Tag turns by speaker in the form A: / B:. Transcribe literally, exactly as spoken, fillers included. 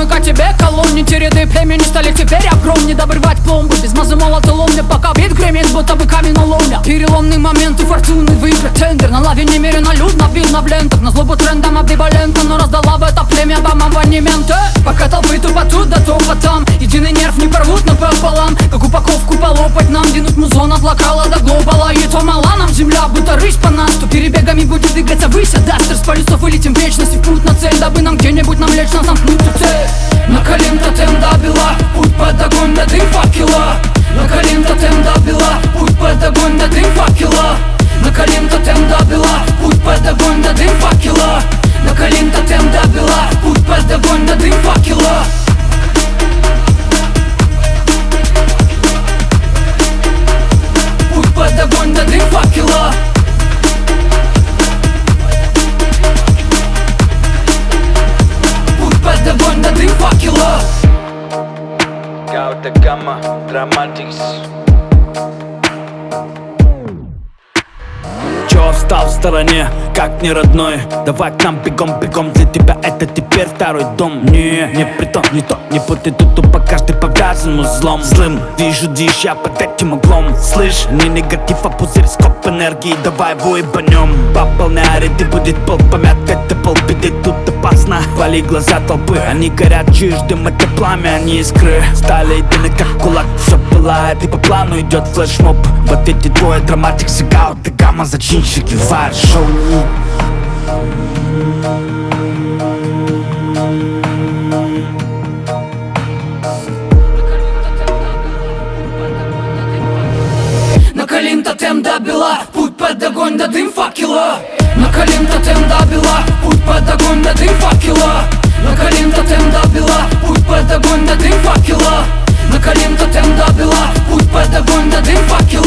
A: вымыкать тебе колонни. Те ряды племени стали теперь огромнее. Добрывать пломбы без мазы молота ломня, пока бит гремит, будто бы камень на ломня. Переломный момент у фортуны выиграть тендер. На лаве немерено людно, видно в лентах. На злобу трендом амбивалентно, но раздала в это племя бомбардименты. Пока толпы тупо тут да тупо там. Единый нерв не порвут напополам. Как упаковку полопать нам, динуть музон от локала до глобала. И то мала нам земля, будто рысь по нас. То перебегами будет двигаться выся. Дастер с полюсов вылетим в вечность и в путь на цель, дабы нам где-нибудь навлечь нас замкнуть эту цель. Накалим тотем до бела, путь под огонь да дым факела. Накалим тотем до бела, путь под огонь да дым факела. Накалим тотем до бела, путь под огонь да дым факела. Накалим тотем до бела, путь под огонь да дым факела. Путь под огонь да дым факела. Путь под огонь да дым факела.
B: Gauda Gamma Dramatics. Чё встал в стороне, как не родной? Давай к нам бегом, бегом, для тебя это теперь второй дом. Не, не притом, не то, не путай, тут тупо каждый повязан узлом. Злым, вижу дичь я под этим углом. Слышь, не негатив, а пузырь, скоп энергии, давай его ебанем. Пополняй ряды, будет пол помят, это полбеды, тут опасно. Вали глаза толпы, они горят, чуешь дым, это пламя, они искры. Стали едины, как кулак, все пылает, и по плану идет флешмоб. В ответе двое драматикс и Gauda Gamma, зачинщики вар-шоу.
A: Накалим тотем до бела, путь под огонь да дым факела. Накалим тотем до бела, путь под огонь да дым факела. Накалим тотем до бела, путь под огонь да дым факела. Накалим тотем до бела, путь под огонь да дым факела.